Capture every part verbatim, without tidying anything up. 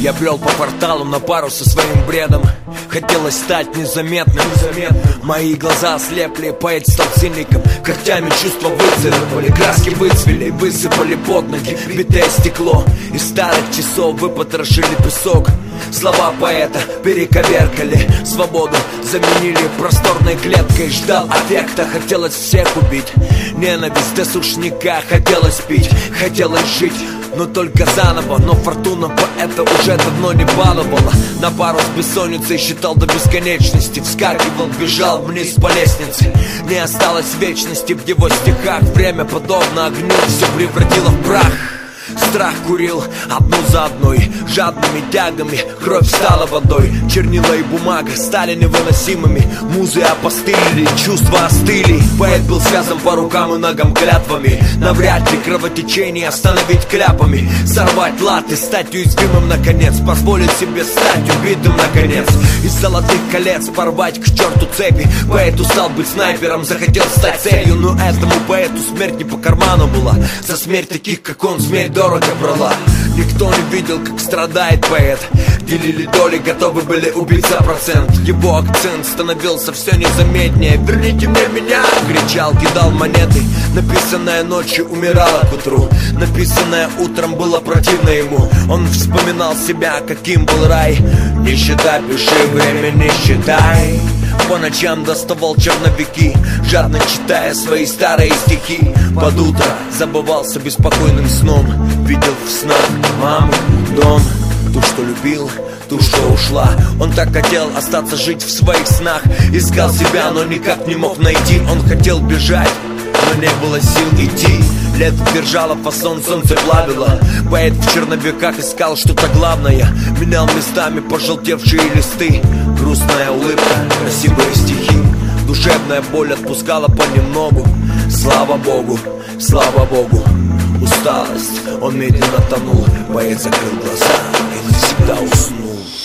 Я брел по кварталу на пару со своим бредом. Хотелось стать незаметным, незаметным. Мои глаза ослепли, поэт стал циником. Когтями чувства выцарапали, краски выцвели, высыпали под ноги битое стекло. Из старых часов выпотрошили песок. Слова поэта перековеркали, свободу заменили просторной клеткой. Ждал аффекта, хотелось всех убить. Ненависть до сушняка, хотелось пить, хотелось жить, но только заново. Но фортуна поэта уже давно не баловала. На пару с бессонницей считал до бесконечности. Вскакивал, бежал вниз по лестнице. Не осталось вечности в его стихах. Время подобно огню все превратило в прах. Страх курил одну за одной, жадными тягами кровь стала водой. Чернила и бумага стали невыносимыми. Музы опостылили, чувства остыли. Поэт был связан по рукам и ногам клятвами. Навряд ли кровотечение остановить кляпами. Сорвать латы, стать уязвимым наконец. Позволить себе стать убитым наконец. Из золотых колец порвать к черту цепи. Поэт устал быть снайпером, захотел стать целью. Но этому поэту смерть не по карману была. За смерть таких, как он, смерть дорого брала. Никто не видел, как страдает поэт. Делили доли, готовы были убить за процент. Его акцент становился все незаметнее. «Верните мне меня!» — кричал, кидал монеты. Написанное ночью умирало к утру. Написанное утром было противно ему. Он вспоминал себя, каким был рай. Не считай, пиши, время не считай. По ночам доставал черновики, жадно читая свои старые стихи. Под утро забывался беспокойным сном. Видел в снах маму, дом, ту, что любил, ту, что ушла. Он так хотел остаться жить в своих снах. Искал себя, но никак не мог найти. Он хотел бежать, но не было сил идти. Лето держало фасон, солнце плавило. Поэт в черновиках искал что-то главное. Менял местами пожелтевшие листы. Грустная улыбка, красивые стихи. Душевная боль отпускала понемногу. Слава Богу, слава Богу. Усталость, он медленно тонул. Поэт закрыл глаза и навсегда уснул.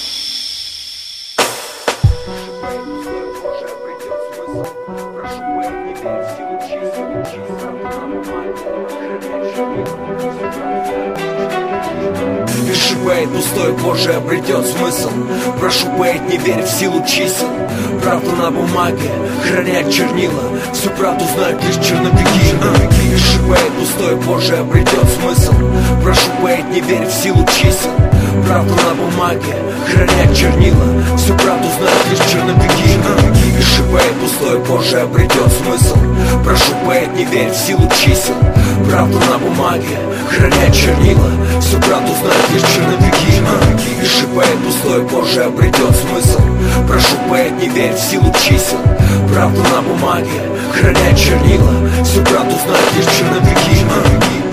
Пиши, поэт, пустой, Боже, обретет смысл. Прошу, поэт, не верь в силу чисел. Правду на бумаге хранят чернила. Всю правду знают лишь черновики. Пиши, поэт, пустой, Боже, обретет смысл. Прошу, поэт, не верь в силу чисел. Правду на бумаге хранят чернила. Всю правду знают лишь черновики. Пиши, поэт, пустой, Боже, обретет смысл. Прошу, поэт, не верь в силу чисел. Правду на бумаге хранят чернила. Всю правду знают лишь черновики. Пиши, поэт, пустой, Боже, обретет смысл. Прошу, поэт, не верь в силу чисел. Правду на бумаге хранят чернила. Всю правду знают лишь черновики.